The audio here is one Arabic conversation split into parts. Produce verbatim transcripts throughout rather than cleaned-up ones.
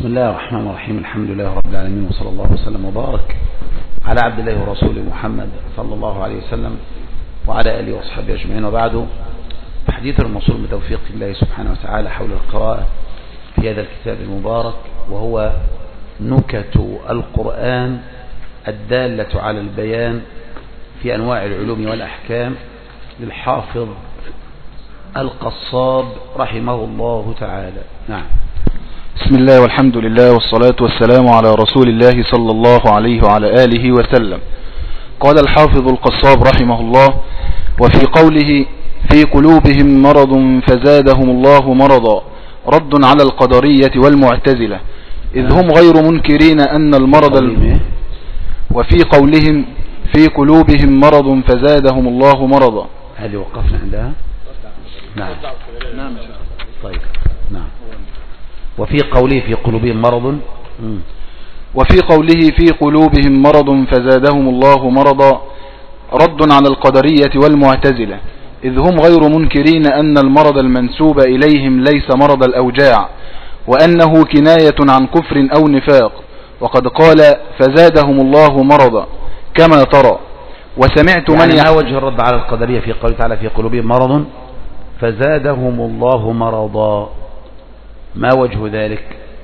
بسم الله الرحمن الرحيم. الحمد لله رب العالمين، وصلى الله وسلم وبارك على عبد الله ورسوله محمد صلى الله عليه وسلم وعلى آله وصحبه أجمعين، وبعد. حديث الموصول بتوفيق الله سبحانه وتعالى حول القراءة في هذا الكتاب المبارك، وهو نكت القرآن الدالة على البيان في أنواع العلوم والأحكام للحافظ القصاب رحمه الله تعالى. نعم. بسم الله والحمد لله والصلاة والسلام على رسول الله صلى الله عليه وعلى آله وسلم. قال الحافظ القصاب رحمه الله: وفي قوله في قلوبهم مرض فزادهم الله مرضا رد على القدرية والمعتزلة إذ هم غير منكرين أن المرض ال... وفي قولهم في قلوبهم مرض فزادهم الله مرضا. هذه وقفنا عندها. نعم نعم طيب نعم. وفي قوله في قلوبهم مرض وفي قوله في قلوبهم مرض فزادهم الله مرضا رد على القدرية والمعتزلة إذ هم غير منكرين أن المرض المنسوب إليهم ليس مرض الأوجاع، وأنه كناية عن كفر أو نفاق، وقد قال فزادهم الله مرضا كما ترى. وسمعت يعني من ما وجه الرد على القدرية في قوله تعالى في قلوبهم مرض فزادهم الله مرضا؟ ما وجه ذلك؟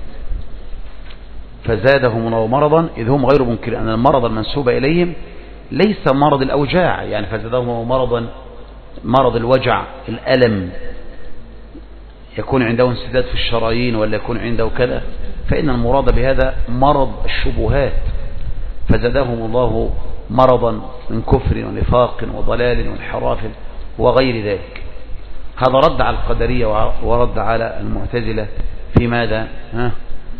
فزادهم الله مرضا إذ هم غير منكرين أن المرض المنسوب إليهم ليس مرض الأوجاع، يعني فزادهم الله مرضا مرض الوجع الألم، يكون عنده انسداد في الشرايين ولا يكون عنده كذا، فإن المراد بهذا مرض الشبهات. فزادهم الله مرضا من كفر ونفاق وضلال وانحراف وغير ذلك. هذا رد على القدرية ورد على المعتزلة في ماذا؟ ها؟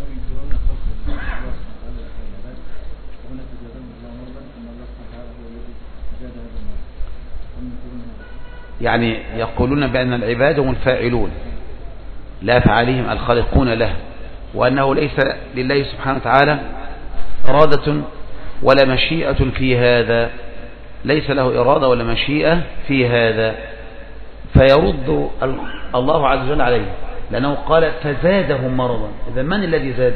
يعني يقولون بأن العباد هم الفاعلون لا فعليهم الخالقون له، وأنه ليس لله سبحانه وتعالى إرادة ولا مشيئة في هذا، ليس له إرادة ولا مشيئة في هذا. فيرد الله عز وجل عليه لأنه قال فزادهم مرضا. إذا من الذي زاد؟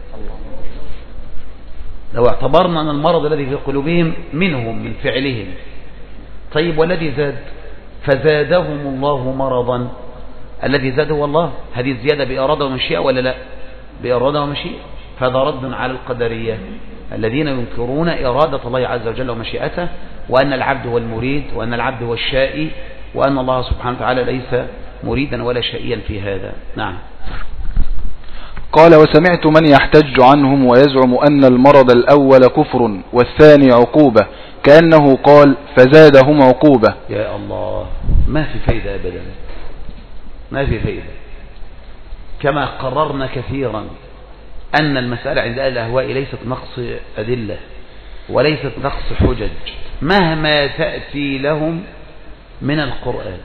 لو اعتبرنا أن المرض الذي في قلوبهم منهم من فعلهم، طيب والذي زاد؟ فزادهم الله مرضا، الذي زاد هو الله. هذه الزيادة بإرادة ومشيئة ولا لا؟ بإرادة ومشيئة. فهذا رد على القدرية الذين ينكرون إرادة الله عز وجل ومشيئته، وأن العبد هو المريد، وأن العبد هو الشائي، وأن الله سبحانه وتعالى ليس مريدا ولا شائيا في هذا. نعم. قال: وسمعت من يحتج عنهم ويزعم أن المرض الأول كفر والثاني عقوبة، كأنه قال فزادهم عقوبة. يا الله، ما في فايدة أبدا، ما في فايدة. كما قررنا كثيرا أن المسألة عند أهل الأهواء ليست نقص أدلة وليست نقص حجج مهما تأتي لهم من القرآن،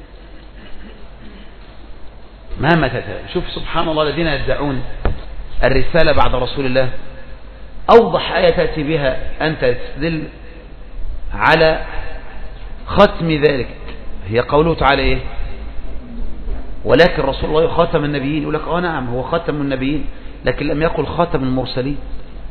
مهما تأتي. شوف سبحان الله، الذين يدعون الرسالة بعد رسول الله أوضح آية تأتي بها أنت تستدل على ختم ذلك هي قوله تعالى إيه؟ ولكن رسول الله خاتم النبيين. يقول لك آه نعم هو خاتم النبيين، لكن لم يقل خاتم المرسلين.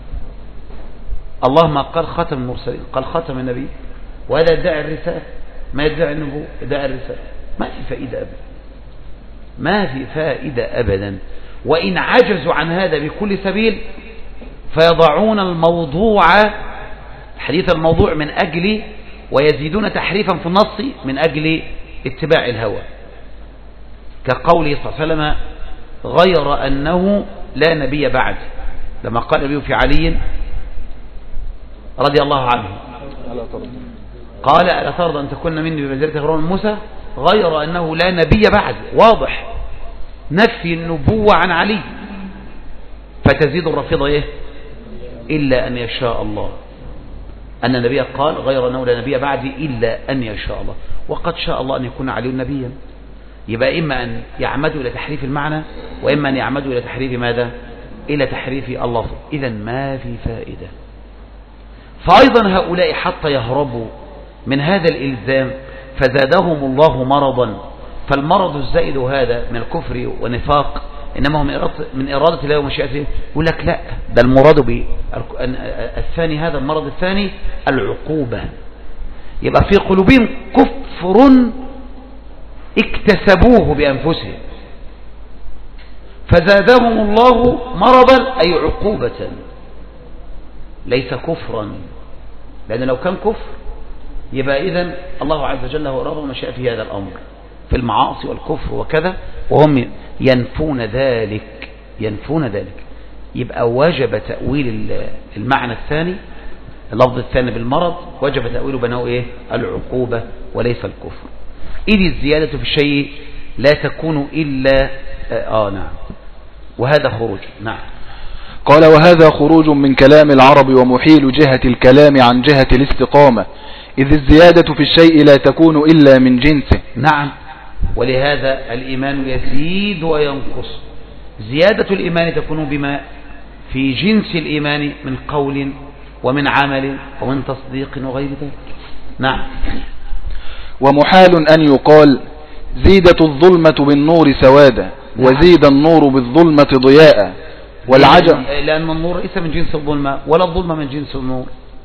الله ما قال خاتم المرسلين، قال خاتم النبيين. وهذا يدعي الرسالة، ما يدعي النبوة، يدعي الرسالة. ما في فائدة أبدا، ما في فائدة أبدا. وإن عجزوا عن هذا بكل سبيل فيضعون الموضوع حديث الموضوع من أجل، ويزيدون تحريفا في النص من أجل اتباع الهوى، كقوله صلى الله عليه وسلم غير أنه لا نبي بعد، لما قال النبي في علي رضي الله عنه قال ألا ترضى أن تكون مني بمنزلة هارون موسى، غير أنه لا نبي بعد. واضح نفي النبوة عن علي. فتزيد الرافضة إيه؟ إلا أن يشاء الله، أن النبي قال غير أنه لا نبي بعد إلا أن يشاء الله، وقد شاء الله أن يكون علي نبيا. يبقى إما أن يعمدوا إلى تحريف المعنى، وإما أن يعمدوا إلى تحريف ماذا؟ إلى تحريف اللفظ. إذا ما في فائدة. فأيضا هؤلاء حتى يهربوا من هذا الإلزام فزادهم الله مرضا، فالمرض الزائد هذا من الكفر والنفاق إنما هو من إرادة, من إرادة الله ومشيئته. يقول لك لا، ده المراد به الثاني، هذا المرض الثاني العقوبة. يبقى في قلوبهم كفر اكتسبوه بأنفسهم فزادهم الله مرضا أي عقوبة، ليس كفرا، لأن لو كان كفر يبقى إذن الله عز وجل هو إرادة ومشيئة في هذا الأمر في المعاصي والكفر وكذا، وهم ينفون ذلك ينفون ذلك. يبقى وجب تأويل المعنى الثاني، اللفظ الثاني بالمرض وجب تأويله بأنه إيه؟ العقوبة وليس الكفر. إذ الزيادة في الشيء لا تكون إلا آه نعم وهذا خروج. نعم. قال وهذا خروج من كلام العرب ومحيل جهة الكلام عن جهة الاستقامة، إذ الزيادة في الشيء لا تكون إلا من جنسه. نعم، ولهذا الإيمان يزيد وينقص. زيادة الإيمان تكون بما في جنس الإيمان من قول ومن عمل ومن تصديق وغير ذلك. نعم. ومحال أن يقال زيدت الظلمة بالنور سوادا وزيد النور بالظلمة ضياء، والعجب لأن النور ليس من جنس الظلمة ولا الظلمة من جنس النور.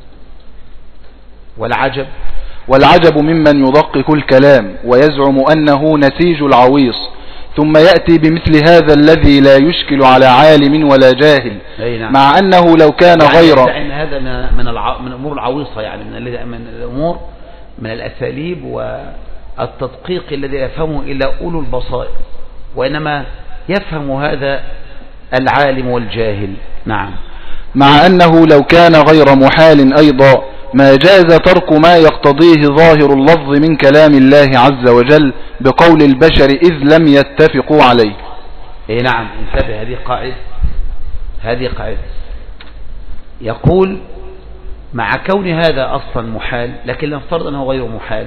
والعجب والعجب ممن يدقق الكلام ويزعم أنه نسيج العويص، ثم يأتي بمثل هذا الذي لا يشكل على عالم ولا جاهل، نعم. مع أنه لو كان يعني غيره يعني هذا من الع... من الأمور العويصة، يعني من, ال... من الأمور من الأساليب والتدقيق الذي يفهمه إلا أولو البصائر، وإنما يفهم هذا العالم والجاهل. نعم. مع أنه لو كان غير محال أيضا ما جاز ترك ما يقتضيه ظاهر اللفظ من كلام الله عز وجل بقول البشر إذ لم يتفقوا عليه. إيه نعم، انتبه، هذه قاعدة هذه قاعدة يقول مع كون هذا أصلا محال، لكن نفترض أنه غير محال،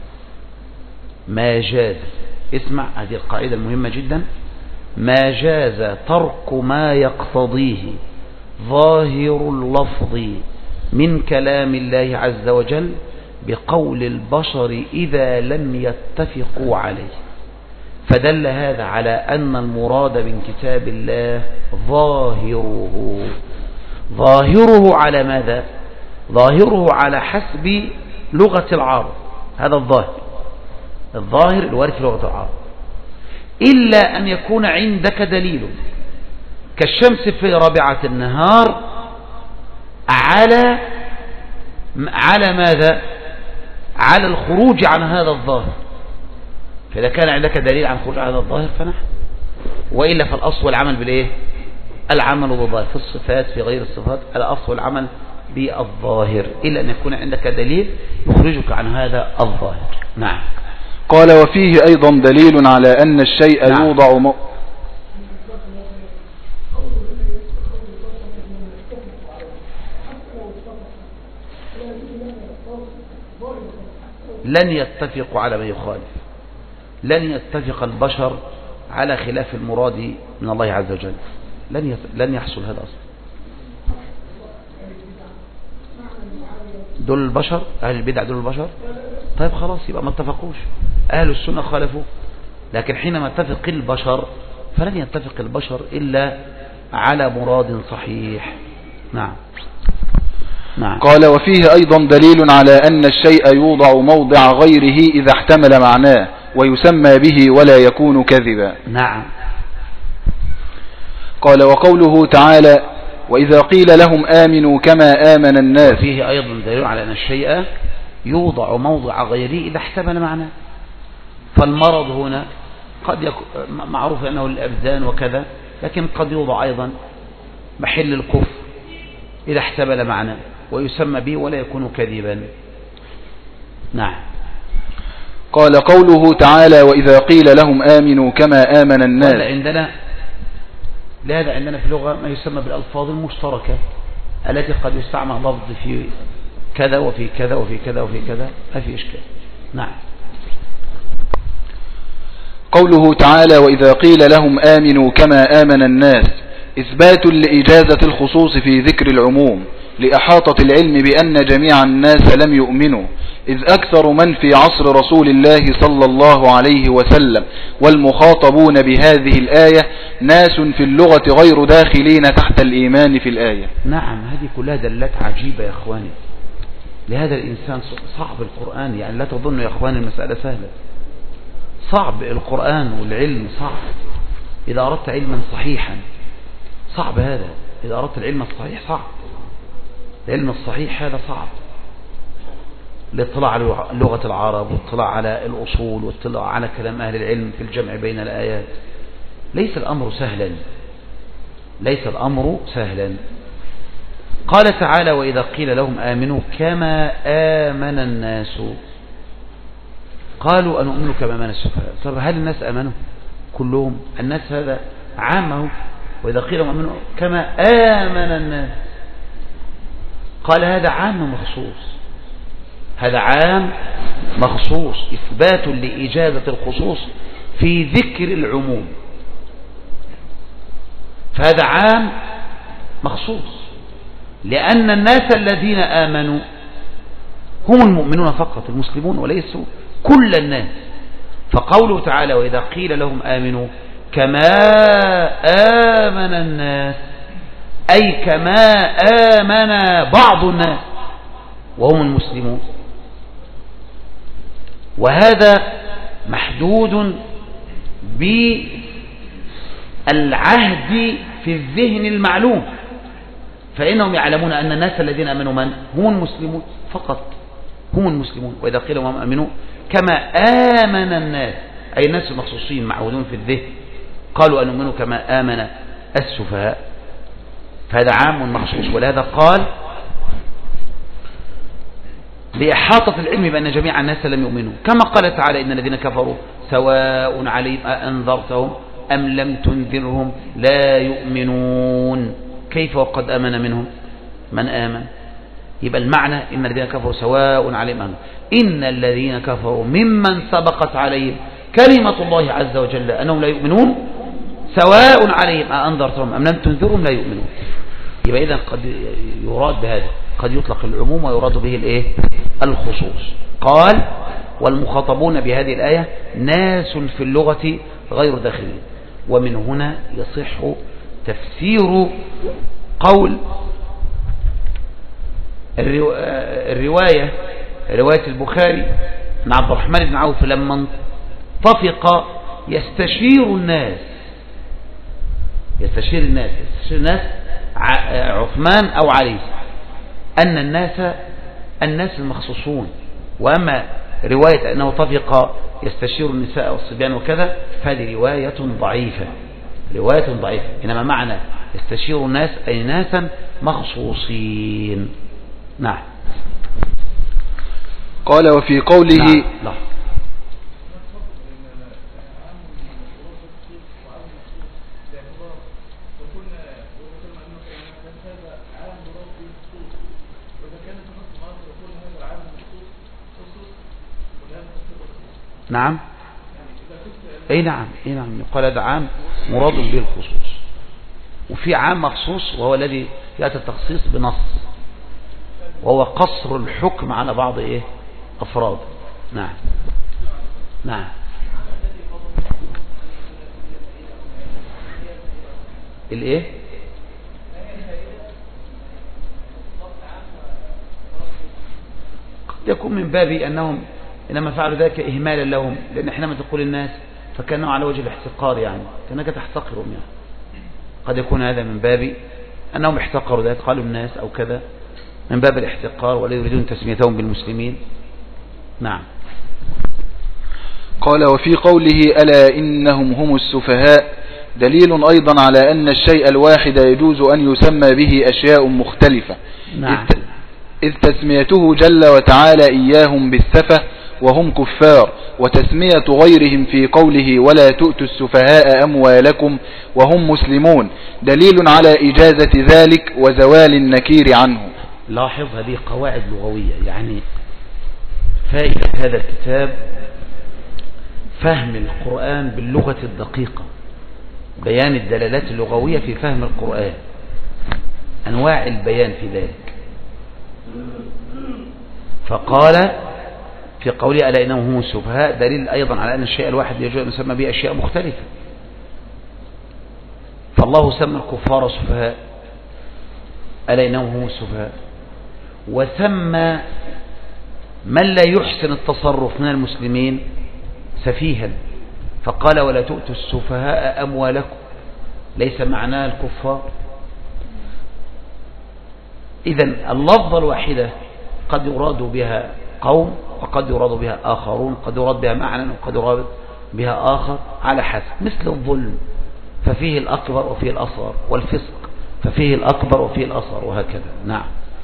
ما جاز، اسمع هذه القاعدة المهمة جدا، ما جاز ترك ما يقتضيه ظاهر اللفظ من كلام الله عز وجل بقول البشر إذا لم يتفقوا عليه. فدل هذا على أن المراد من كتاب الله ظاهره. ظاهره على ماذا؟ ظاهره على حسب لغة العرب، هذا الظاهر الظاهر الوارد في لغة العرب، إلا أن يكون عندك دليل كالشمس في رابعة النهار على على ماذا؟ على الخروج عن هذا الظاهر. فإذا كان عندك دليل عن خروج عن هذا الظاهر فنحن، وإلا فالأصل والعمل بالإيه؟ العمل بالظاهر في الصفات في غير الصفات، الأصل والعمل بالظاهر، إلا أن يكون عندك دليل يخرجك عن هذا الظاهر. نعم. قال وفيه أيضا دليل على أن الشيء نعم. يوضع م... لن يتفقوا على ما يخالف، لن يتفق البشر على خلاف المراد من الله عز وجل، لن يت... لن يحصل هذا أصلا. دول البشر، أهل البدع دول البشر، طيب خلاص يبقى ما اتفقوش، أهل السنة خالفوا. لكن حينما اتفق البشر فلن يتفق البشر إلا على مراد صحيح. نعم. نعم. قال وفيه أيضا دليل على أن الشيء يوضع موضع غيره إذا احتمل معناه ويسمى به ولا يكون كذبا. نعم. قال وقوله تعالى وإذا قيل لهم آمنوا كما آمن الناس. وفيه أيضا دليل على أن الشيء يوضع موضع غيره إذا احتمل معناه. فالمرض هنا قد يكون معروف أنه الأبدان وكذا، لكن قد يوضع أيضا محل الكفر إذا احتمل معناه ويسمى به ولا يكون كذبا. نعم. قال قوله تعالى وإذا قيل لهم آمنوا كما آمن الناس. عندنا لهذا عندنا في اللغة ما يسمى بالألفاظ المشتركة التي قد يستعمل لفظ في كذا وفي كذا وفي كذا وفي كذا، ما في إشكال. نعم. قوله تعالى وإذا قيل لهم آمنوا كما آمن الناس إثبات لإجازة الخصوص في ذكر العموم لإحاطة العلم بأن جميع الناس لم يؤمنوا، إذ أكثر من في عصر رسول الله صلى الله عليه وسلم والمخاطبون بهذه الآية ناس في اللغة غير داخلين تحت الإيمان في الآية. نعم، هذه كلها دلالات عجيبة يا أخواني. لهذا الإنسان صعب القرآن، يعني لا تظن يا أخواني المسألة سهلة. صعب القرآن والعلم صعب. إذا أردت علما صحيحا صعب هذا، إذا أردت العلم الصحيح صعب. العلم الصحيح هذا صعب. الاطلاع على لغة العرب والاطلاع على الأصول والاطلاع على كلام أهل العلم في الجمع بين الآيات. ليس الأمر سهلا، ليس الأمر سهلا. قال تعالى: وإذا قيل لهم آمنوا كما آمن الناس قالوا أنؤمن كما آمن السفهاء. طب هل الناس آمنوا كلهم؟ الناس هذا عامه. وإذا قيل لهم آمنوا كما آمن الناس قال هذا عام مخصوص، هذا عام مخصوص، إثبات لإجازة الخصوص في ذكر العموم. فهذا عام مخصوص، لأن الناس الذين آمنوا هم المؤمنون فقط، المسلمون، وليسوا كل الناس. فقوله تعالى: وإذا قيل لهم آمنوا كما آمن الناس، أي كما آمن بعض الناس وهم المسلمون. وهذا محدود بالعهد في الذهن المعلوم، فإنهم يعلمون أن الناس الذين آمنوا من هم المسلمون فقط، هم المسلمون. وإذا قيل لهم آمنوا كما آمن الناس، أي الناس المخصوصين معودون في الذهن، قالوا أن نؤمنوا كما آمن السفهاء. فهذا عام مخصوص. ولهذا قال لإحاطة العلم بأن جميع الناس لم يؤمنوا، كما قال تعالى: إن الذين كفروا سواء عليهم أأنذرتهم أم لم تنذرهم لا يؤمنون. كيف وقد آمن منهم من آمن؟ يبقى المعنى إن الذين كفروا سواء عليهم أنذرتهم، إن الذين كفروا ممن سبقت عليهم كلمة الله عز وجل أنهم لا يؤمنون سواء عليهم أأنذرتهم أم لم تنذرهم لا يؤمنون. يبقى إذن قد يراد بهذا، قد يطلق العموم ويراد به الإيه؟ الخصوص. قال: والمخاطبون بهذه الآية ناس في اللغة غير داخلين. ومن هنا يصح تفسير قول الرواية رواية البخاري عن عبد الرحمن بن عوف لما انطفق يستشير الناس يستشير الناس يستشير الناس عثمان أو علي أن الناس الناس المخصوصون. وأما رواية أنه طفق يستشير النساء والصبيان وكذا فهذه رواية ضعيفة، رواية ضعيفة. إنما معنى يستشير الناس أي ناسا مخصوصين. نعم. قال: وفي قوله نعم. لا. نعم. اي نعم اي نعم يقال هذا عام مراد به الخصوص، وفي عام مخصوص وهو الذي يأتي التخصيص بنص، وهو قصر الحكم على بعض ايه افراد. نعم نعم. الايه قد يكون من باب انهم انما فعلوا ذلك اهمالا لهم، لان حينما تقول الناس فكانوا على وجه الاحتقار، يعني كانك تحتقرهم، يعني قد يكون هذا من باب انهم احتقروا ذلك، قالوا الناس او كذا من باب الاحتقار ولا يريدون تسميتهم بالمسلمين. نعم. قال: وفي قوله ألا إنهم هم السفهاء دليل أيضا على أن الشيء الواحد يجوز أن يسمى به أشياء مختلفة. نعم. إذ تسميته جل وتعالى إياهم بالسفه وهم كفار، وتسمية غيرهم في قوله ولا تؤتوا السفهاء أموالكم وهم مسلمون دليل على إجازة ذلك وزوال النكير عنه. لاحظ هذه قواعد لغوية، يعني فائدة هذا الكتاب فهم القرآن باللغة الدقيقة، بيان الدلالات اللغوية في فهم القرآن، أنواع البيان في ذلك. فقال في قوله ألا إنهم هم السفهاء دليل أيضا على أن الشيء الواحد يجوز أن يسمى به أشياء مختلفة. فالله سمى الكفار سفهاء ألا إنهم هم السفهاء، وسمى من لا يحسن التصرف من المسلمين سفيها، فقال ولا تؤتوا السفهاء أموالكم، ليس معناه الكفار. إذن اللفظة الواحدة قد يراد بها قوم وقد يراد بها آخرون، قد يراد بها معنى وقد يراد بها آخر على حسب، مثل الظلم ففيه الأكبر وفيه الأصغر، والفسق ففيه الأكبر وفيه الأصغر، وهكذا. نعم.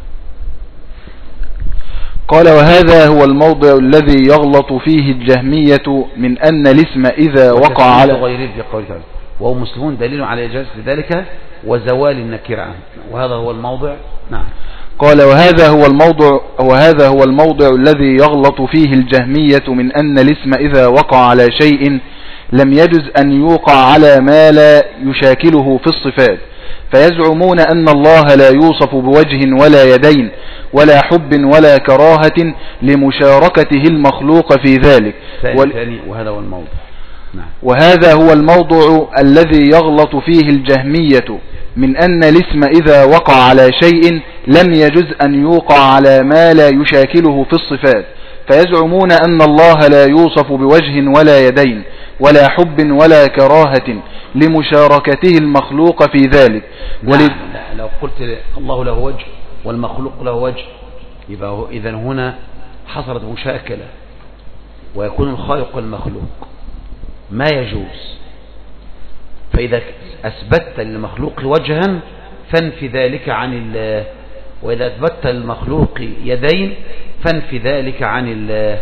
قال وهذا هو الموضع الذي يغلط فيه الجهمية من أن الاسم إذا وقع على غيره في قوله تعالى وهو مسلمون دليل على إجازة ذلك وزوال النكر عنه، وهذا هو الموضع. نعم. قال وهذا هو الموضع وهذا هو الموضع الذي يغلط فيه الجهمية من أن الاسم إذا وقع على شيء لم يجز أن يوقع على ما لا يشاكله في الصفات، فيزعمون أن الله لا يوصف بوجه ولا يدين ولا حب ولا كراهة لمشاركته المخلوق في ذلك. ثاني وهذا هو الموضع. نعم. وهذا هو الموضع الذي يغلط فيه الجهمية من أن الاسم إذا وقع على شيء لم يجز أن يوقع على ما لا يشاكله في الصفات، فيزعمون أن الله لا يوصف بوجه ولا يدين ولا حب ولا كراهة لمشاركته المخلوق في ذلك. نعم. لا لو قلت الله له وجه والمخلوق له وجه يبقى إذن هنا حصلت مشاكلة، ويكون الخالق والمخلوق ما يجوز. فإذا أثبتت للمخلوق وجها فانفي ذلك عن الله، وإذا أثبتت للمخلوق يدين فانفي ذلك عن الله،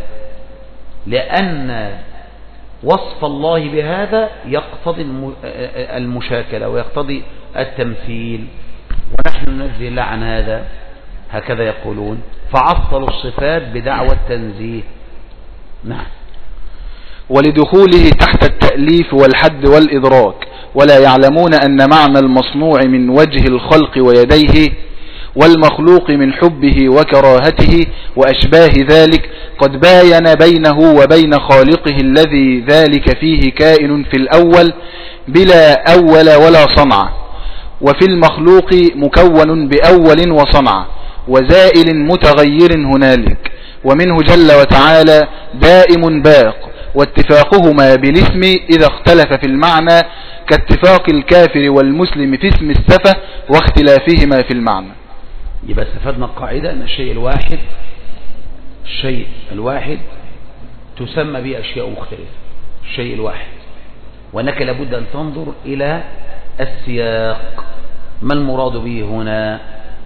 لأن وصف الله بهذا يقتضي المشاكلة ويقتضي التمثيل، ونحن ننزه الله عن هذا، هكذا يقولون، فعطلوا الصفات بدعوى التنزيه. نعم. ولدخوله تحت التأليف والحد والإدراك، ولا يعلمون أن معنى المصنوع من وجه الخلق ويديه والمخلوق من حبه وكراهته وأشباه ذلك قد باين بينه وبين خالقه الذي ذلك فيه كائن في الأول بلا أول ولا صنع، وفي المخلوق مكون بأول وصنع وزائل متغير هنالك، ومنه جل وتعالى دائم باق، واتفاقهما بالاسم إذا اختلف في المعنى كاتفاق الكافر والمسلم في اسم السفة واختلافهما في المعنى. يبقى استفدنا القاعدة أن الشيء الواحد الشيء الواحد تسمى به أشياء مختلفة، الشيء الواحد، وأنك لابد أن تنظر إلى السياق، ما المراد به هنا.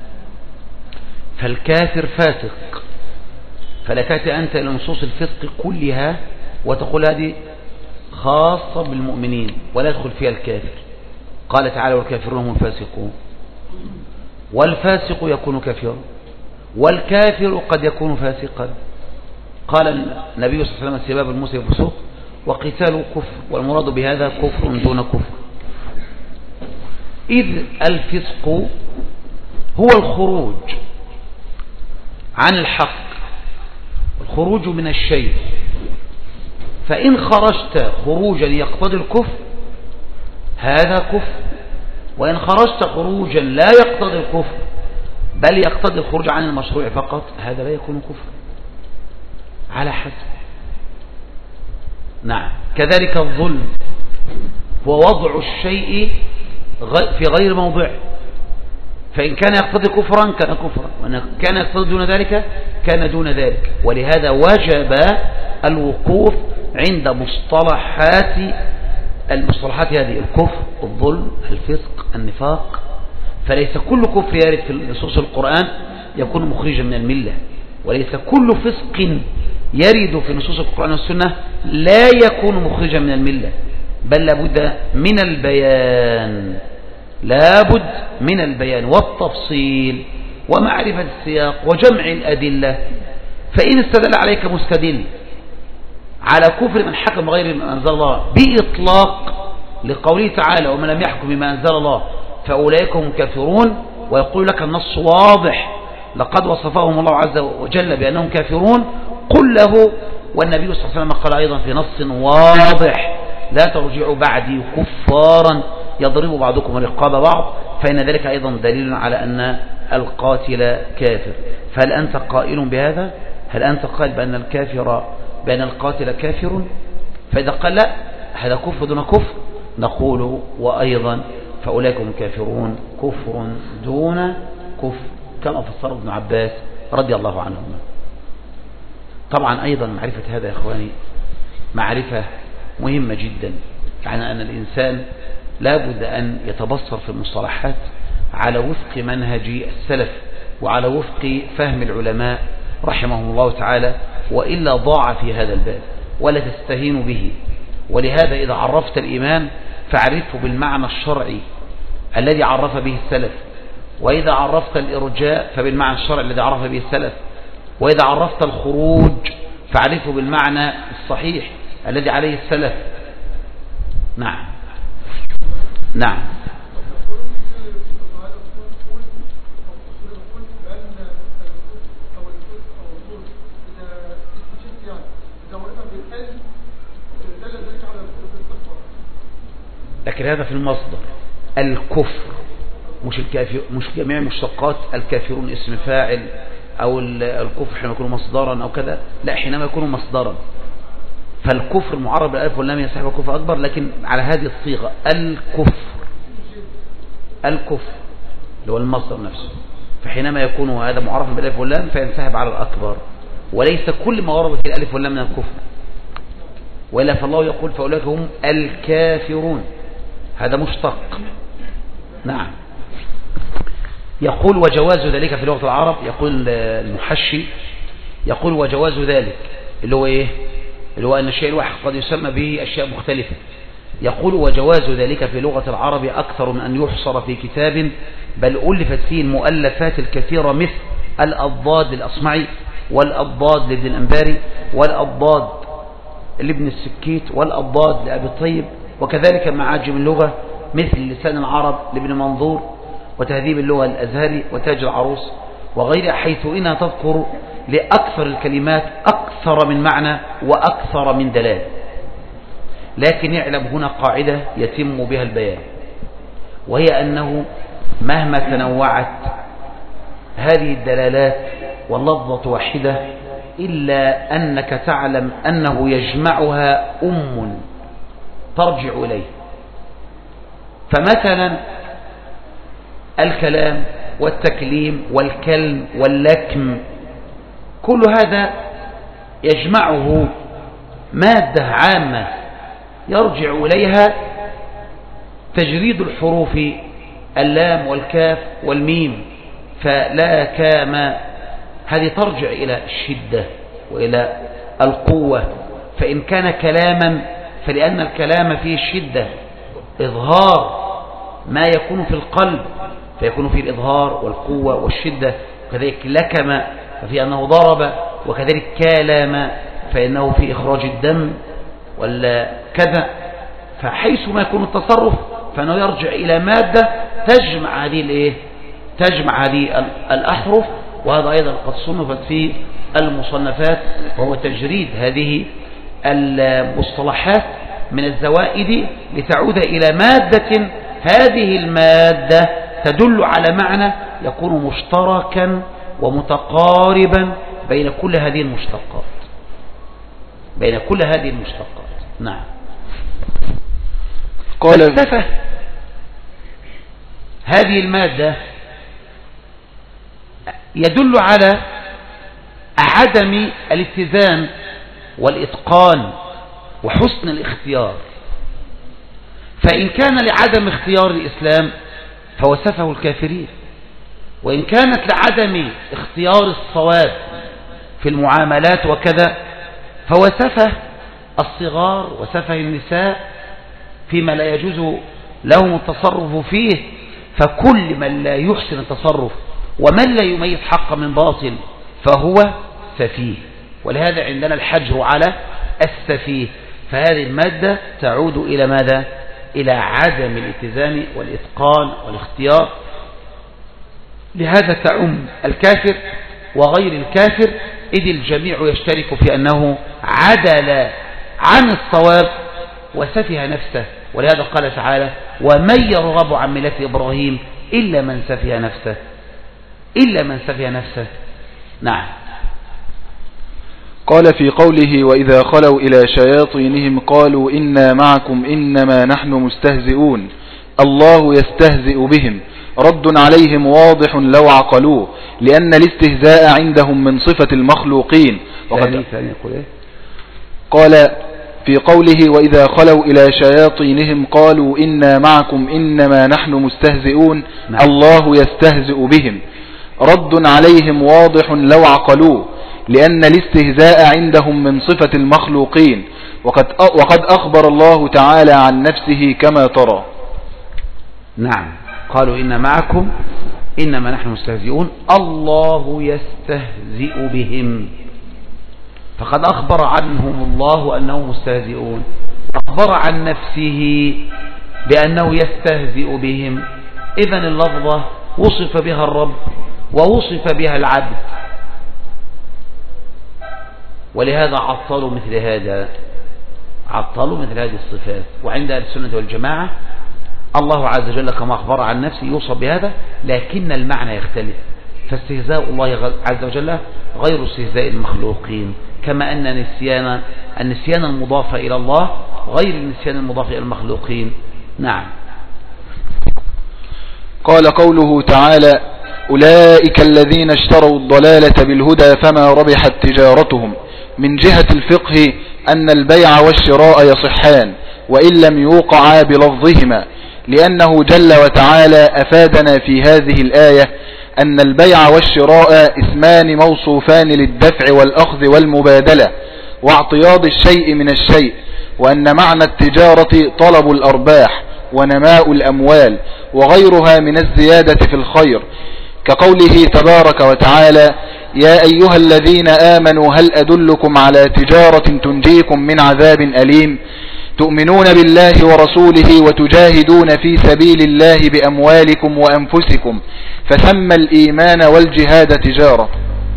فالكافر فاسق، فلا تأتي أنت إلى نصوص الفسق كلها وتقول هذه خاصة بالمؤمنين ولا يدخل فيها الكافر. قال تعالى والكافرون هم الفاسقون، والفاسق يكون كافرا والكافر قد يكون فاسقا. قال النبي صلى الله عليه وسلم سباب المسلم فسوق وقتاله كفر، والمراد بهذا كفر دون كفر، إذ الفسق هو الخروج عن الحق، الخروج من الشيء، فإن خرجت خروجا يقتضي الكفر هذا كفر، وإن خرجت خروجا لا يقتضي الكفر بل يقتضي الخروج عن المشروع فقط هذا لا يكون كفر، على حسب. نعم. كذلك الظلم هو وضع الشيء في غير موضعه، فإن كان يقتضي كفرا كان كفرا، وإن كان يقتضي دون ذلك كان دون ذلك. ولهذا وجب الوقوف عند مصطلحات المصطلحات هذه: الكفر، الظلم، الفسق، النفاق. فليس كل كفر يرد في نصوص القرآن يكون مخرجا من الملة، وليس كل فسق يرد في نصوص القرآن والسنة لا يكون مخرجا من الملة، بل لابد من البيان، لابد من البيان والتفصيل ومعرفة السياق وجمع الأدلة. فإن استدل عليك مستدل على كفر من حكم غير ما أنزل الله بإطلاق لقوله تعالى ومن لم يحكم بما أنزل الله فأولئك هم كافرون، ويقول لك النص واضح لقد وصفهم الله عز وجل بأنهم كافرون، قل له. والنبي صلى الله عليه وسلم قال أيضا في نص واضح لا ترجعوا بعدي كفارا يضرب بعضكم رقاب بعض، فإن ذلك أيضا دليل على أن القاتل كافر. فهل أنت قائل بهذا؟ هل أنت قائل بأن الكافر بأن القاتل كافر؟ فإذا قال لا هذا كفر دون كفر نقول وأيضا فأولئك هم الكافرون كفر دون كفر كما فسر ابن عباس رضي الله عنهما. طبعا أيضا معرفة هذا يا إخواني معرفة مهمة جدا، يعني أن الإنسان لا بد أن يتبصر في المصطلحات على وفق منهج السلف وعلى وفق فهم العلماء رحمهم الله تعالى، وإلا ضاع في هذا الباب ولا تستهين به. ولهذا إذا عرفت الإيمان فاعرفه بالمعنى الشرعي الذي عرف به السلف، وإذا عرفت الإرجاء فبالمعنى الشرعي الذي عرف به السلف، وإذا عرفت الخروج فاعرفه بالمعنى الصحيح الذي عليه السلف. نعم نعم لكن هذا في المصدر الكفر، مش الكافر، مش جميع مشتقات الكافرون اسم فاعل أو الكفر حينما يكون مصدرا أو كذا، لا حينما يكون مصدرا. فالكفر معرب بالالف واللام يصاحب كفر أكبر، لكن على هذه الصيغة الكفر الكفر اللي هو المصدر نفسه، فحينما يكون هذا معرف بالالف واللام فينسحب على الأكبر، وليس كل ما ورد في الالف واللام من الكفر، وإلا فالله يقول فأولئك هم الكافرون، هذا مشتق. نعم. يقول وجواز ذلك في لغة العرب، يقول المحشي يقول وجواز ذلك اللي هو ايه، اللي هو أن الشيء الواحد قد يسمى به أشياء مختلفة. يقول وجواز ذلك في لغة العرب أكثر من أن يحصر في كتاب، بل ألفت فيه المؤلفات الكثيرة مثل الأضداد للأصمعي والأضداد لابن الأنباري والأضداد لابن السكيت والأضداد لأبي الطيب، وكذلك معاجم اللغة مثل لسان العرب لابن منظور وتهذيب اللغة الأزهري وتاج العروس وغيرها، حيث إنها تذكر لأكثر الكلمات أكثر من معنى وأكثر من دلالة. لكن يعلم هنا قاعدة يتم بها البيان، وهي أنه مهما تنوعت هذه الدلالات واللفظة واحدة إلا أنك تعلم أنه يجمعها أم ترجع إليه. فمثلا الكلام والتكليم والكلم واللكم كل هذا يجمعه مادة عامة يرجع إليها تجريد الحروف اللام والكاف والميم، فلا كام هذه ترجع إلى الشدة وإلى القوة. فإن كان كلاما فلأن الكلام فيه الشدة إظهار ما يكون في القلب فيكون فيه الإظهار والقوة والشدة، وكذلك لكم ففي أنه ضرب، وكذلك كالام فإنه في إخراج الدم ولا كذا. فحيث ما يكون التصرف فإنه يرجع إلى مادة تجمع هذه الإيه؟ تجمع هذه الأحرف، وهذا أيضا قد صنفت في المصنفات، وهو تجريد هذه المصطلحات من الزوائد لتعود إلى مادة، هذه المادة تدل على معنى يكون مشتركا ومتقاربا بين كل هذه المشتقات بين كل هذه المشتقات. نعم. فلسفة هذه المادة يدل على عدم الاتزان والإتقان وحسن الاختيار. فإن كان لعدم اختيار الإسلام فوصفه الكافرين، وإن كانت لعدم اختيار الصواب في المعاملات وكذا فوصفه الصغار وسفه النساء فيما لا يجوز لهم التصرف فيه. فكل من لا يحسن التصرف ومن لا يميز حق من باطل فهو سفيه، ولهذا عندنا الحجر على السفيه. فهذه المادة تعود إلى ماذا؟ إلى عدم الاتزان والإتقان والاختيار. لهذا تعم الكافر وغير الكافر إذ الجميع يشترك في أنه عدل عن الصواب وسفه نفسه. ولهذا قال تعالى ومن يرغب عن ملة إبراهيم إلا من سفه نفسه إلا من سفه نفسه. نعم. قال في قوله وإذا خلوا إلى شياطينهم قالوا إنا معكم إنما نحن مستهزئون الله يستهزئ بهم رد عليهم واضح لو عقلوه لأن الاستهزاء عندهم من صفة المخلوقين. وقد قال في قوله وإذا خلوا إلى شياطينهم قالوا إنا معكم إنما نحن مستهزئون الله يستهزئ بهم رد عليهم واضح لو عقلوه لأن الاستهزاء عندهم من صفة المخلوقين. وقد وقد أخبر الله تعالى عن نفسه كما ترى. نعم. قالوا إنا معكم إنما نحن مستهزئون الله يستهزئ بهم، فقد أخبر عنهم الله أنهم مستهزئون، أخبر عن نفسه بأنه يستهزئ بهم. إذن اللفظة وصف بها الرب ووصف بها العبد، ولهذا عطلوا مثل هذا عطلوا مثل هذه الصفات. وعند أهل السنة والجماعة الله عز وجل كما أخبر عن نفسه يوصف بهذا، لكن المعنى يختلف. فاستهزاء الله عز وجل غير استهزاء المخلوقين، كما أن نسيان النسيان المضاف إلى الله غير النسيان المضاف إلى المخلوقين. نعم. قال قوله تعالى أولئك الذين اشتروا الضلالة بالهدى فما ربحت تجارتهم. من جهة الفقه أن البيع والشراء يصحان وإن لم يوقعا بلفظهما، لأنه جل وتعالى أفادنا في هذه الآية أن البيع والشراء اسمان موصوفان للدفع والأخذ والمبادلة واعتياض الشيء من الشيء، وأن معنى التجارة طلب الأرباح ونماء الأموال وغيرها من الزيادة في الخير، كقوله تبارك وتعالى يا أيها الذين آمنوا هل أدلكم على تجارة تنجيكم من عذاب أليم تؤمنون بالله ورسوله وتجاهدون في سبيل الله بأموالكم وأنفسكم فسمى الإيمان والجهاد تجارة.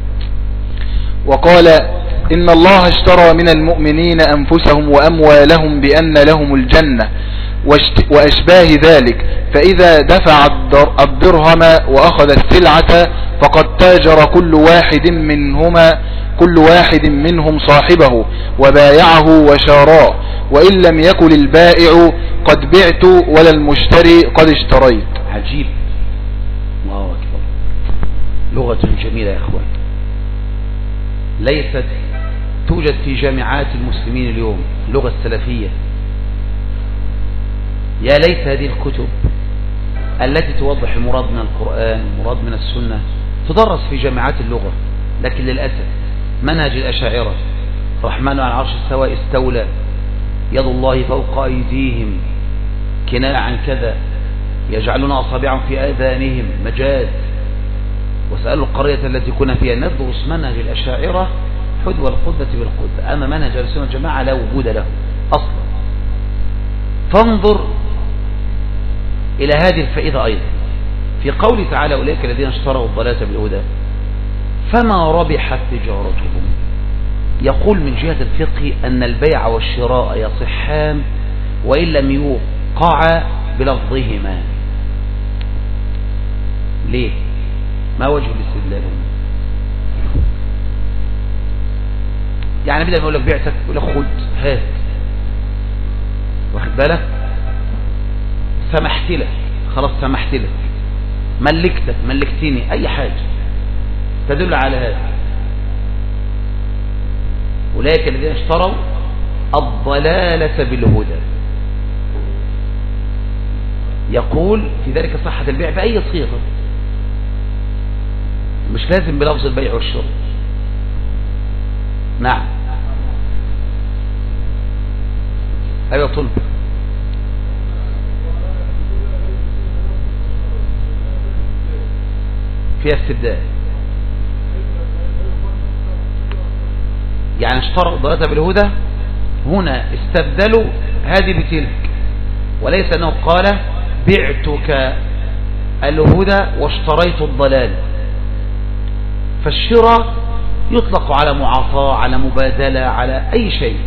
وقال إن الله اشترى من المؤمنين أنفسهم وأموالهم بأن لهم الجنة وأشباه ذلك، فإذا دفع الدرهم وأخذ السلعة فقد تاجر كل واحد منهما كل واحد منهم صاحبه وبايعه وشاراه، وإن لم يكن البائع قد بعت ولا المشتري قد اشتريت. عجيب، الله أكبر، لغة جميلة يا أخوان، ليست توجد في جامعات المسلمين اليوم، اللغة السلفية. يا ليت هذه الكتب التي توضح المراد من القرآن المراد من السنة تدرس في جامعات اللغة، لكن للأسف منهج الأشاعرة الرحمن على العرش استوى استولى يد الله فوق أيديهم كناية عن كذا، يجعلون أصابعهم في آذانهم مجاز، وسألوا القرية التي كنا فيها ندرس منهج الأشاعرة حذو القدة بالقدة، أما منهج أهل السنة والجماعة لا وجود له أصلا. فانظر إلى هذه الفائدة أيضا في قوله تعالى أولئك الذين اشتروا الضلالة بالهدى فما ربحت تجارتهم. يقول من جهة الفقه أن البيع والشراء يصحان وإن لم يوقع بلفظهما. ليه؟ ما وجه الاستدلال؟ يعني بدل ما يقول لك بعتك يقول لك خد هات، واخد بالك؟ سمحت لك، خلاص سمحت لك، ملكتك، ملكتني، أي حاجة تدل على هذا. أولئك الذين اشتروا الضلالة بالهدى، يقول في ذلك صحة البيع بأي صيغة، مش لازم بلفظ البيع والشراء. نعم. أيوة طلب. فيها استبدال، يعني اشتروا الضلالة بالهدى، هنا استبدلوا هذه بتلك، وليس أنه قال بعتك الهدى واشتريت الضلال. فالشراء يطلق على معاطاة، على مبادلة، على أي شيء.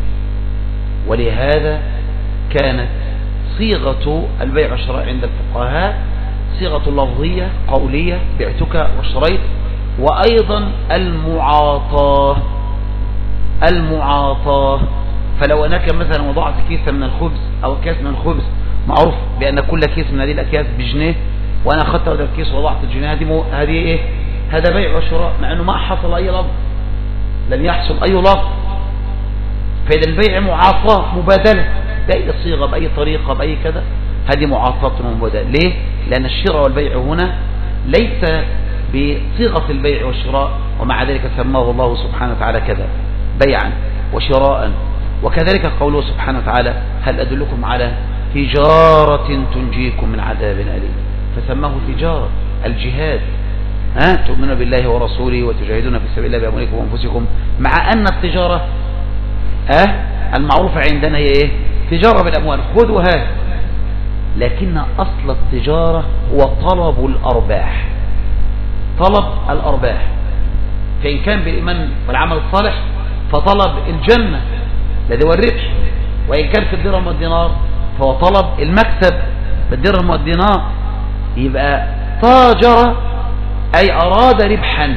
ولهذا كانت صيغة البيع والشراء عند الفقهاء صيغة لفظية قولية، بعتك واشتريت، وأيضا المعاطاة المعاطاة فلو أنك مثلا وضعت كيسا من الخبز أو كاس من الخبز، معروف بأن كل كيس من هذه الأكياس بجنيه، وأنا أخذت هذا الكيس ووضعت الجنيه، هذه هذه إيه؟ هذا بيع وشراء، مع أنه ما حصل أي لفظ، لم يحصل أي لفظ. فإذا البيع معاطاة مبادلة بأي صيغة، بأي طريقة، بأي كذا، هذه معاطاة ومبادلة. ليه؟ لأن الشراء والبيع هنا ليس بصيغة البيع والشراء، ومع ذلك سماه الله سبحانه وتعالى كذا، بيعا وشراء. وكذلك قوله سبحانه وتعالى: هل أدلكم على تجارة تنجيكم من عذاب أليم، فسماه تجارة، الجهاد، ها تؤمنون بالله ورسوله وتجاهدون في سبيل الله بأموالكم وأنفسكم، مع أن التجارة ها المعروفة عندنا هي إيه؟ تجارة بالأموال، خذ وهات، لكن أصل التجارة هو طلب الأرباح، طلب الأرباح. فإن كان بالإيمان والعمل الصالح فطلب الجنة الذي هو الربح، وإن كان في الدرهم والدينار فهو طلب المكسب بالدرهم والدينار. يبقى تاجر أي أراد ربحا،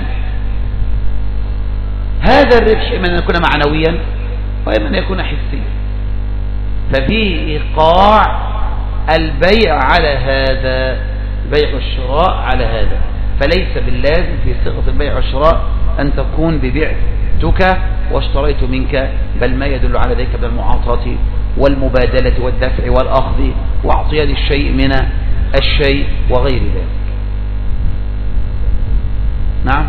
هذا الربح إما أن يكون معنويا وإما أن يكون حسيا، ففيه إيقاع البيع على هذا، بيع الشراء على هذا. فليس باللازم في صيغة البيع والشراء أن تكون ببعتك واشتريت منك، بل ما يدل على ذلك بالمعاطاة والمبادلة والدفع والأخذ واعطيان الشيء من الشيء وغير ذلك. نعم.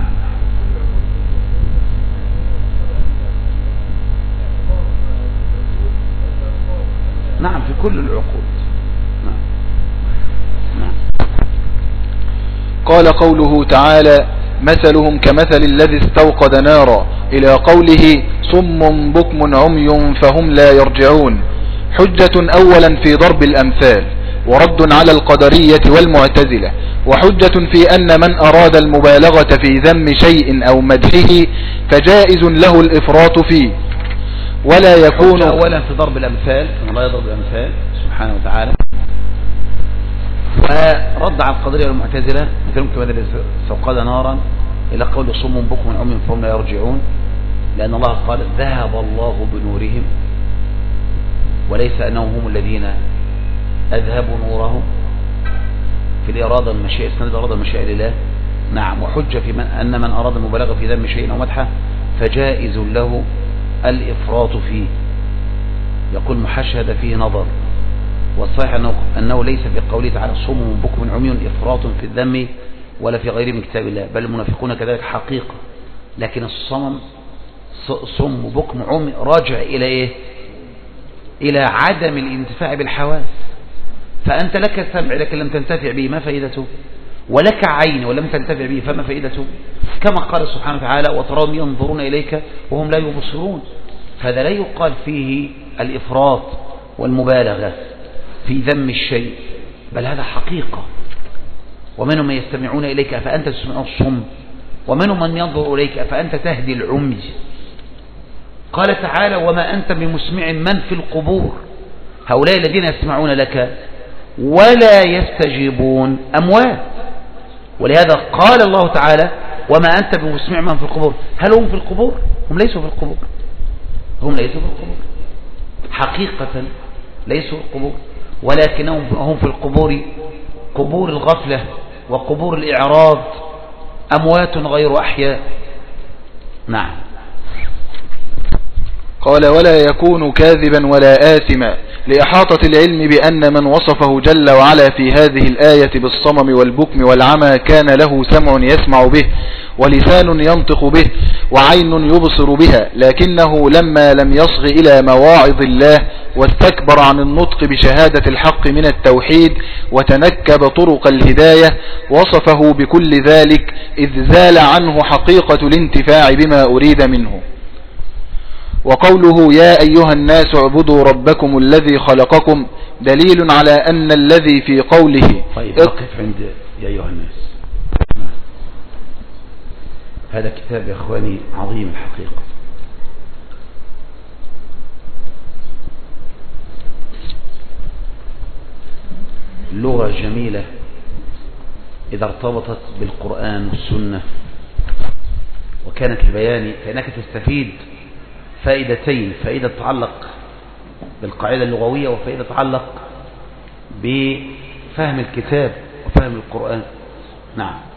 نعم في كل العقود. نعم. نعم. قال قوله تعالى: مثلهم كمثل الذي استوقد نارا، إلى قوله: صم بكم عمي فهم لا يرجعون، حجة أولا في ضرب الأمثال، ورد على القدرية والمعتزلة، وحجة في أن من أراد المبالغة في ذم شيء أو مدحه فجائز له الإفراط فيه، ولا يكون أولا في ضرب الأمثال، الله يضرب الأمثال سبحانه وتعالى. ورد على القدرية والمعتزلة مثلهم كما استوقد نارا، إلى قول صم بكم عمي فهم لا يرجعون، لأن الله قال: ذهب الله بنورهم، وليس أنهم هم الذين أذهبوا نورهم في الإرادة المشيئة، سند الإرادة المشيئة لله. نعم. وحجة في من أن من أراد المبالغة في ذم شيء أو مدحه فجائز له الإفراط فيه. يقول محشد فيه نظر، والصحيح أنه, أنه ليس في قوله تعالى صم بكم عمي إفراط في الذم ولا في غيره من كتاب الله، بل المنافقون كذلك حقيقة. لكن الصمم صم بكم عمي راجع إلى إيه؟ إلى عدم الانتفاع بالحواس. فأنت لك السمع لكن لم تنتفع به، ما فائدته؟ ولك عين ولم تنتفع به، فما فائدته؟ كما قال سبحانه وتعالى: وتراهم ينظرون إليك وهم لا يبصرون. فهذا لا يقال فيه الإفراط والمبالغة في ذم الشيء، بل هذا حقيقة. ومنهم من يستمعون إليك فأنت تسمع الصم، ومنهم من ينظر إليك فأنت تهدي العمي. قال تعالى: وما أنت بمسمع من في القبور، هؤلاء الذين يسمعون لك ولا يستجيبون أموات. ولهذا قال الله تعالى: وما أنت بمسمع من في القبور. هل هم في القبور؟ هم ليسوا في القبور، هم ليسوا في القبور حقيقة، ليسوا في القبور، ولكنهم هم في القبور قبور الغفلة وقبور الإعراض، أموات غير أحياء. نعم. قال: ولا يكون كاذبا ولا آثما، لإحاطة العلم بأن من وصفه جل وعلا في هذه الآية بالصمم والبكم والعمى كان له سمع يسمع به، ولسان ينطق به، وعين يبصر بها، لكنه لما لم يصغ إلى مواعظ الله واستكبر عن النطق بشهادة الحق من التوحيد وتنكب طرق الهداية وصفه بكل ذلك، إذ زال عنه حقيقة الانتفاع بما أريد منه. وقوله: يا أيها الناس اعبدوا ربكم الذي خلقكم، دليل على أن الذي في قوله. طيب اقف عند يا أيها الناس. هذا كتاب يا أخواني عظيم الحقيقة. اللغة جميلة إذا ارتبطت بالقرآن والسنة، وكانت لبيان كأنك تستفيد فائدتين: فائدة تتعلق بالقاعدة اللغوية، وفائدة تتعلق بفهم الكتاب وفهم القرآن. نعم.